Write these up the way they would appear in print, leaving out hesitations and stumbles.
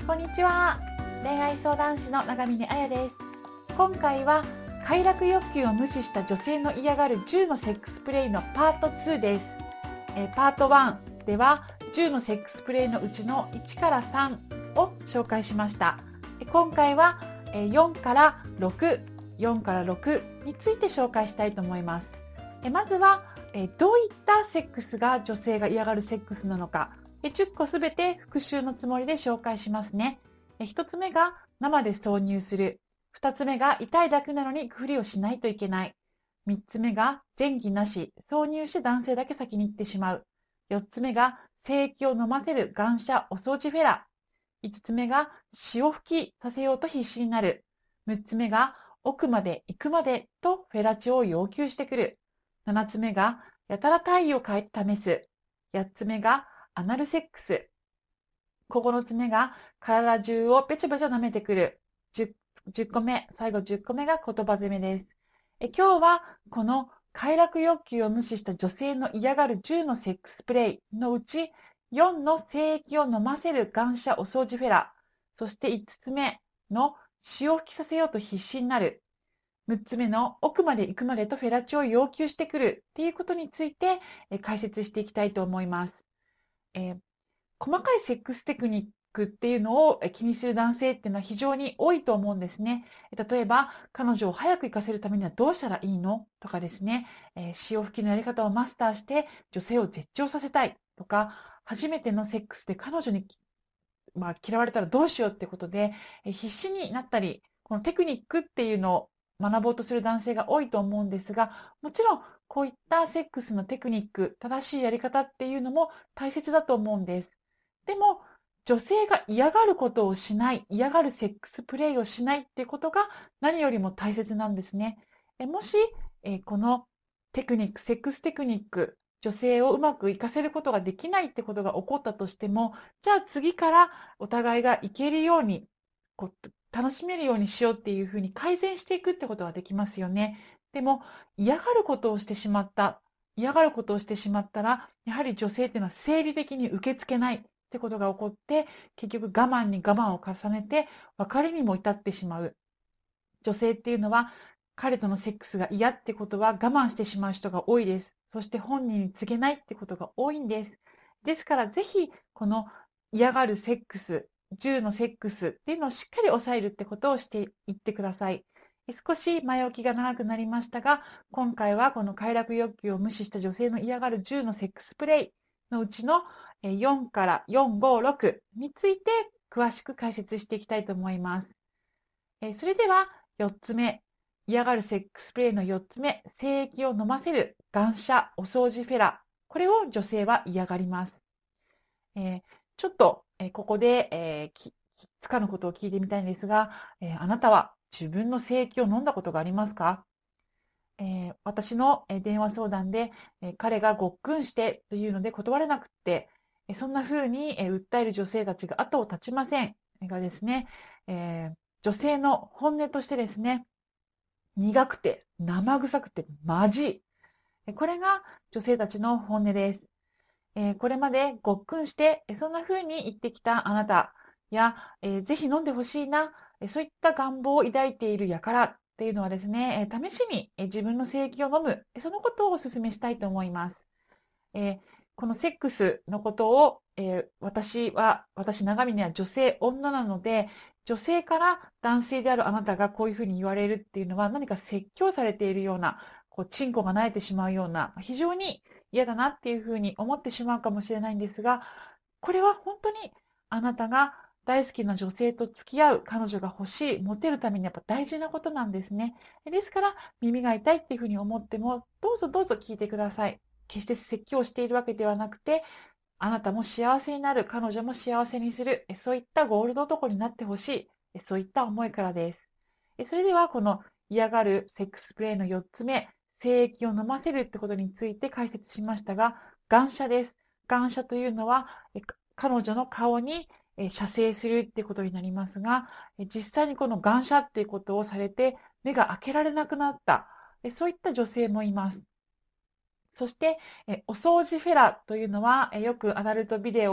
こんにちは。恋愛相談師の長峰彩です。今回は快楽欲求を無視した女性の嫌がる10のセックスプレイのパート2です。パート1では10のセックスプレイのうちの1から3を紹介しました。今回は4から6について紹介したいと思います。まずはどういったセックスが女性が嫌がるセックスなのか、10個すべて復習のつもりで紹介しますね。1つ目が生で挿入する。2つ目が痛いだけなのにふりをしないといけない。3つ目が前戯なし、挿入して男性だけ先に行ってしまう。4つ目が精液を飲ませるガンシャお掃除フェラ。5つ目が潮吹きさせようと必死になる。6つ目が奥まで行くまでとフェラチオを要求してくる。7つ目がやたら体位を変えて試す。8つ目がアナルセックス。9つ目が体中をペチョペチョ舐めてくる。10個目、最後10個目が言葉攻めです。今日はこの快楽欲求を無視した女性の嫌がる10のセックスプレイのうち4の精液を飲ませるガンシャお掃除フェラ、そして5つ目の潮吹きさせようと必死になる、6つ目の奥まで行くまでとフェラチオを要求してくるっていうことについて解説していきたいと思います。細かいセックステクニックっていうのを気にする男性っていうのは非常に多いと思うんですね。例えば、彼女を早く行かせるためにはどうしたらいいのとかですね、潮吹きのやり方をマスターして女性を絶頂させたいとか、初めてのセックスで彼女に、嫌われたらどうしようってことで、必死になったり、このテクニックっていうのを学ぼうとする男性が多いと思うんですが、もちろんこういったセックスのテクニック、正しいやり方っていうのも大切だと思うんです。でも、女性が嫌がることをしない、嫌がるセックスプレイをしないっていうことが何よりも大切なんですね。もし、このテクニック、セックステクニック、女性をうまく活かせることができないってことが起こったとしても、じゃあ次からお互いがいけるように、楽しめるようにしようっていうふうに改善していくってことができますよね。でも、嫌がることをしてしまった。嫌がることをしてしまったら、やはり女性っていうのは生理的に受け付けないってことが起こって、結局我慢に我慢を重ねて、別れにも至ってしまう。女性っていうのは、彼とのセックスが嫌ってことは我慢してしまう人が多いです。そして本人に告げないってことが多いんです。ですから、ぜひ、この嫌がるセックス、10のセックスっていうのをしっかり抑えるってことをしていってください。少し前置きが長くなりましたが、今回はこの快楽欲求を無視した女性の嫌がる10のセックスプレイのうちの4から4、5、6について詳しく解説していきたいと思います。それでは4つ目、嫌がるセックスプレイの4つ目、精液を飲ませるガンシャお掃除フェラ。これを女性は嫌がります。ちょっとここでつかぬことを聞いてみたいんですが、あなたは自分の精液を飲んだことがありますか？私の電話相談で彼がごっくんしてというので断れなくって、そんな風に訴える女性たちが後を絶ちませんがですね、女性の本音としてですね、苦くて生臭くてまじい。これが女性たちの本音です。これまでごっくんして、そんな風に言ってきたあなたや、ぜひ飲んでほしいな、そういった願望を抱いている輩っていうのはですね、試しに自分の精液を飲む、そのことをお勧めしたいと思います。このセックスのことを、私長峰は女性、女なので、女性から男性であるあなたがこういうふうに言われるっていうのは何か説教されているような、チンコが萎えてしまうような、非常に嫌だなっていうふうに思ってしまうかもしれないんですが、これは本当にあなたが大好きな女性と付き合う、彼女が欲しい、モテるためにやっぱ大事なことなんですね。ですから、耳が痛いっていうふうに思っても、どうぞどうぞ聞いてください。決して説教しているわけではなくて、あなたも幸せになる、彼女も幸せにする、そういったゴールド男になってほしい、そういった思いからです。それでは、この嫌がるセックスプレイの4つ目、精液を飲ませるってことについて解説しましたが、ガンシャです。ガンシャというのは、彼女の顔に射精するってことになりますが、実際にこのガンシャっていうことをされて、目が開けられなくなった、そういった女性もいます。そして、お掃除フェラというのは、よくアダルトビデオ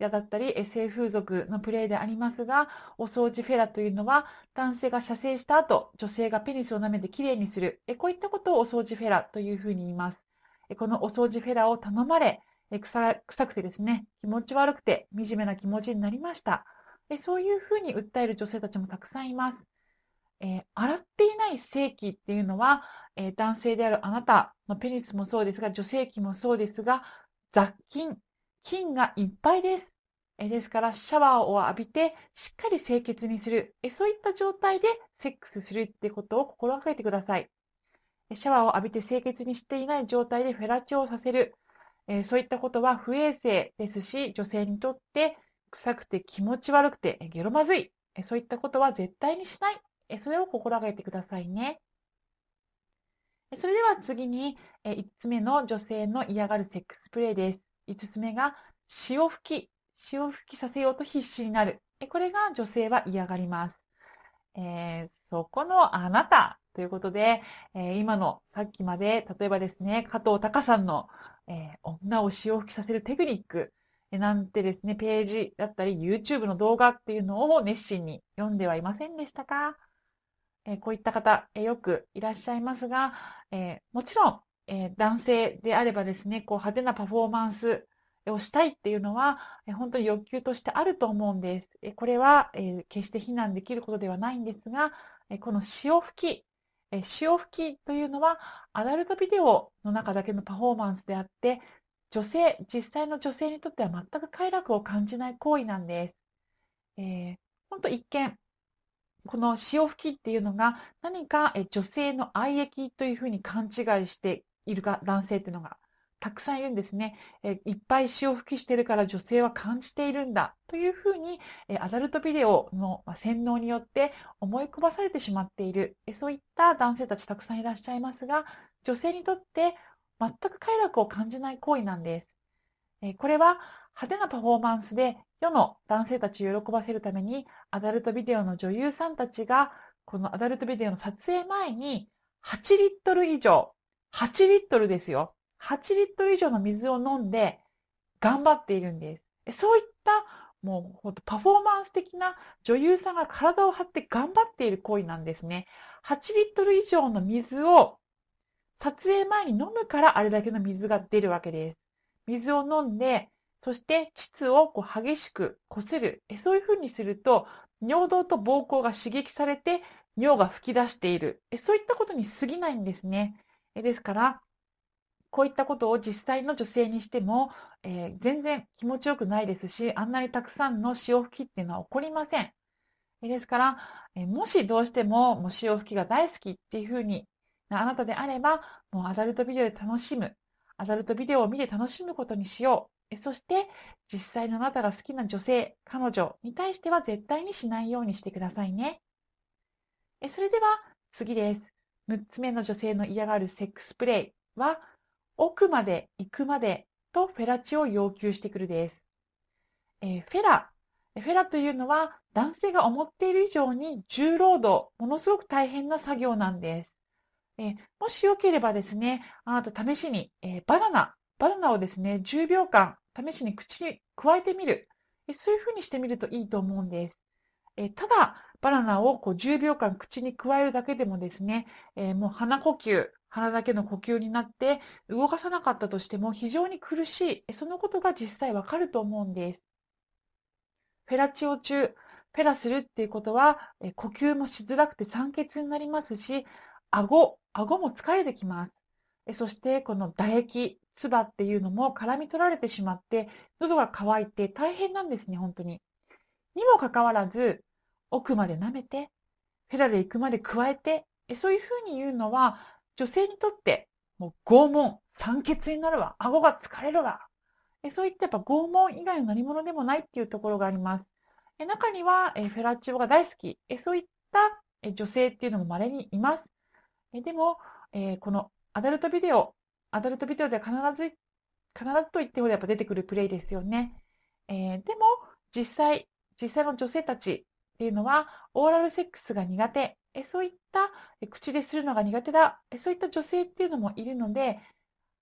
だったり、性風俗のプレイでありますが、お掃除フェラというのは、男性が射精した後、女性がペニスを舐めてきれいにする。こういったことをお掃除フェラというふうに言います。このお掃除フェラを頼まれ、臭くてですね、気持ち悪くて惨めな気持ちになりました。そういうふうに訴える女性たちもたくさんいます。洗っていない性器っていうのは、男性であるあなたのペニスもそうですが、女性器もそうですが、雑菌、菌がいっぱいです。ですから、シャワーを浴びて、しっかり清潔にする。そういった状態でセックスするってことを心がけてください。シャワーを浴びて清潔にしていない状態でフェラチオをさせる。そういったことは不衛生ですし、女性にとって臭くて気持ち悪くてゲロまずい。そういったことは絶対にしない。それを心がけてくださいね。それでは次に、5つ目の女性の嫌がるセックスプレイです。5つ目が潮吹きさせようと必死になる。これが女性は嫌がります。そこのあなたということで、今のさっきまで、例えばですね、加藤隆さんの、女を潮吹きさせるテクニックなんてですね、ページだったり YouTube の動画っていうのを熱心に読んではいませんでしたか？こういった方、よくいらっしゃいますが、もちろん、男性であればですね、こう派手なパフォーマンスをしたいっていうのは、本当に欲求としてあると思うんです。これは、決して非難できることではないんですが、この潮吹きというのは、アダルトビデオの中だけのパフォーマンスであって、実際の女性にとっては全く快楽を感じない行為なんです。本当一見、この潮吹きっていうのが何か女性の愛液というふうに勘違いしている男性っていうのがたくさんいるんですね。いっぱい潮吹きしてるから女性は感じているんだというふうにアダルトビデオの洗脳によって思い込まされてしまっている。そういった男性たちたくさんいらっしゃいますが、女性にとって全く快楽を感じない行為なんです。これは派手なパフォーマンスで世の男性たちを喜ばせるためにアダルトビデオの女優さんたちがこのアダルトビデオの撮影前に8リットル以上、8リットルですよ。8リットル以上の水を飲んで頑張っているんです。そういったもうパフォーマンス的な女優さんが体を張って頑張っている行為なんですね。8リットル以上の水を撮影前に飲むからあれだけの水が出るわけです。水を飲んで、そして膣を激しくこする。そういうふうにすると、尿道と膀胱が刺激されて尿が吹き出している。そういったことに過ぎないんですね。ですから、こういったことを実際の女性にしても、全然気持ちよくないですし、あんなにたくさんの潮吹きっていうのは起こりません。ですから、もしどうしても潮吹きが大好きっていうふうにあなたであれば、もうアダルトビデオで楽しむ。アダルトビデオを見て楽しむことにしよう。そして、実際のあなたが好きな女性、彼女に対しては絶対にしないようにしてくださいね。それでは次です。6つ目の女性の嫌がるセックスプレイは、奥まで行くまでとフェラチを要求してくるです。フェラというのは男性が思っている以上に重労働、ものすごく大変な作業なんです。もしよければですね、あなた試しに、バナナをですね、10秒間試しに口に加えてみる。そういうふうにしてみるといいと思うんです。ただ、バナナを10秒間口に加えるだけでもですね、もう鼻だけの呼吸になって動かさなかったとしても非常に苦しい。そのことが実際わかると思うんです。フェラチオ中、フェラするっていうことは、呼吸もしづらくて酸欠になりますし、顎も疲れてきます。そして、この唾液、唾っていうのも絡み取られてしまって、喉が渇いて大変なんですね、本当に。にもかかわらず、奥まで舐めて、フェラで行くまで加えて、そういうふうに言うのは、女性にとって、もう拷問、酸欠になるわ、顎が疲れるわ、そういったやっぱ拷問以外の何者でもないっていうところがあります。中にはフェラチオが大好き、そういった女性っていうのも稀にいます。でも、このアダルトビデオでは必ずと言ってほどやっぱ出てくるプレイですよね。でも、実際の女性たちっていうのは、オーラルセックスが苦手、そういった口でするのが苦手だ、そういった女性っていうのもいるので、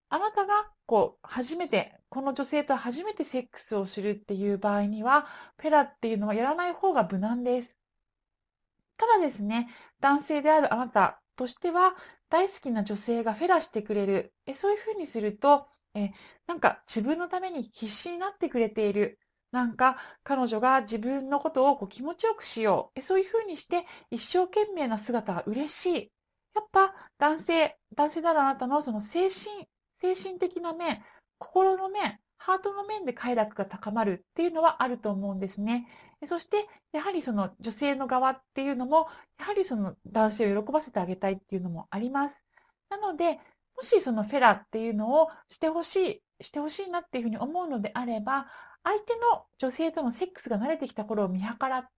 あなたが初めて、この女性と初めてセックスをするっていう場合には、フェラっていうのはやらない方が無難です。ただですね、男性であるあなたとしては、大好きな女性がフェラしてくれる。そういうふうにすると、なんか自分のために必死になってくれている。なんか彼女が自分のことを気持ちよくしよう。そういうふうにして一生懸命な姿が嬉しい。やっぱ男性であるあなたのその精神的な面、心の面、ハートの面で快楽が高まるっていうのはあると思うんですね。そして、やはりその女性の側っていうのも、やはりその男性を喜ばせてあげたいっていうのもあります。なので、もしそのフェラっていうのをしてほしいなっていうふうに思うのであれば、相手の女性とのセックスが慣れてきた頃を見計らって、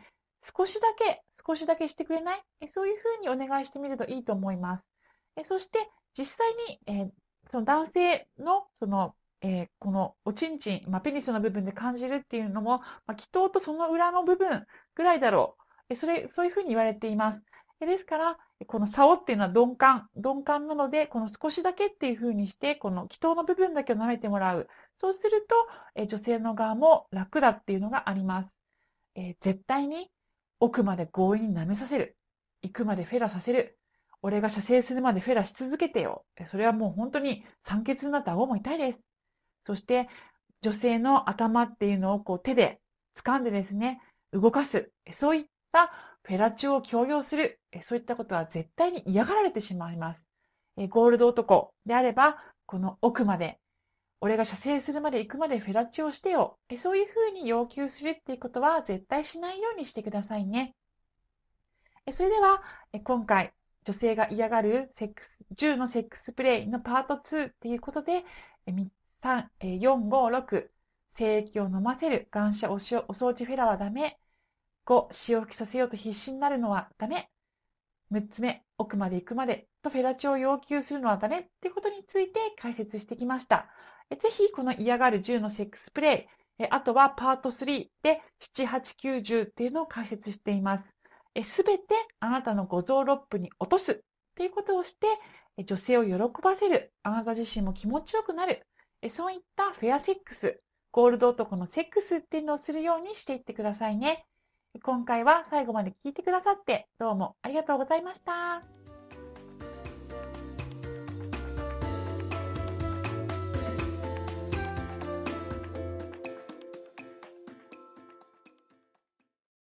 少しだけしてくれない？そういうふうにお願いしてみるといいと思います。そして、実際に、その男性のこのおちんちん、ペニスの部分で感じるっていうのも、気筒とその裏の部分ぐらいだろう。そういうふうに言われています。ですから、この竿っていうのは鈍感なので、この少しだけっていうふうにして、この気筒の部分だけを舐めてもらう。そうすると、女性の側も楽だっていうのがあります。絶対に奥まで強引に舐めさせる。行くまでフェラさせる。俺が射精するまでフェラし続けてよ。それはもう本当に酸欠になって顎も痛いです。そして、女性の頭っていうのを手で掴んでですね、動かす。そういったフェラチオを強要する。そういったことは絶対に嫌がられてしまいます。ゴールド男であれば、この奥まで、俺が射精するまで行くまでフェラチオをしてよ。そういうふうに要求するっていうことは絶対しないようにしてくださいね。それでは、今回、女性が嫌がる10のセックスプレイのパート2っていうことで、3、4、5、6、精液を飲ませる、感謝お掃除フェラはダメ。5、潮吹きさせようと必死になるのはダメ。6つ目、奥まで行くまでとフェラチオを要求するのはダメっていうことについて解説してきました。ぜひ、この嫌がる10のセックスプレイ、あとはパート3で7、8、9、10っていうのを解説しています。すべてあなたの五臓六腑に落とすっていうことをして、女性を喜ばせる、あなた自身も気持ちよくなる、そういったフェアセックス、ゴールド男のセックスっていうのをするようにしていってくださいね。今回は最後まで聞いてくださってどうもありがとうございました。